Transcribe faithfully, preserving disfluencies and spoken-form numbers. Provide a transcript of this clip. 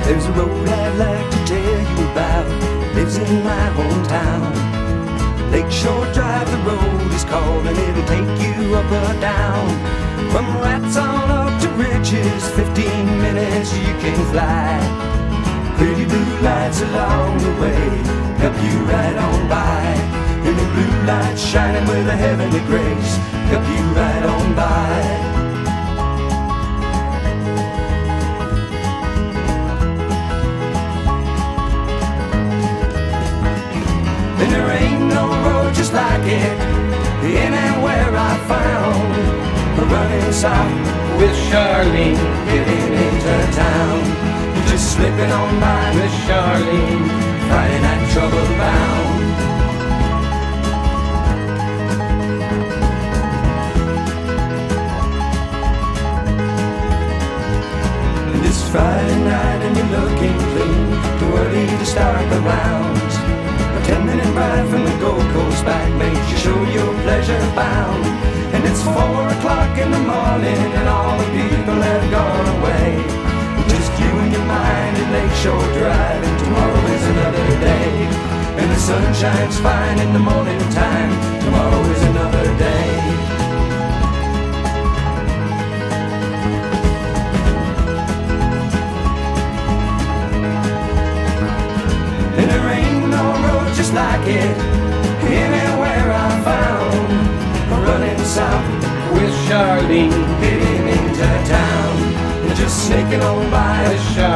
There's a road I'd like to tell you about, lives in my hometown. Lakeshore Drive, the road is called, and it'll take you up or down. From Rats on up to Riches, fifteen minutes you can fly. Pretty blue lights along the way help you right on by. And the blue lights shining with a heavenly grace help you right on by. And there ain't no road just like it anywhere I found. Running south with Charlene, getting into town. Just slipping on by with Charlene, Friday night trouble bound. And this Friday night and you're looking clean, too early to start the rounds. A ten minute ride from the Gold Coast back makes you show your pleasure bound. And it's four o'clock in the morning and all the people have gone away. Just you and your mind at Lakeshore Drive, and tomorrow is another day. And the sun shines fine in the morning time, tomorrow is another day. And there ain't no road just like it anywhere I found. Running south with Charlene, getting into town. Just sneaking on by with Charlene.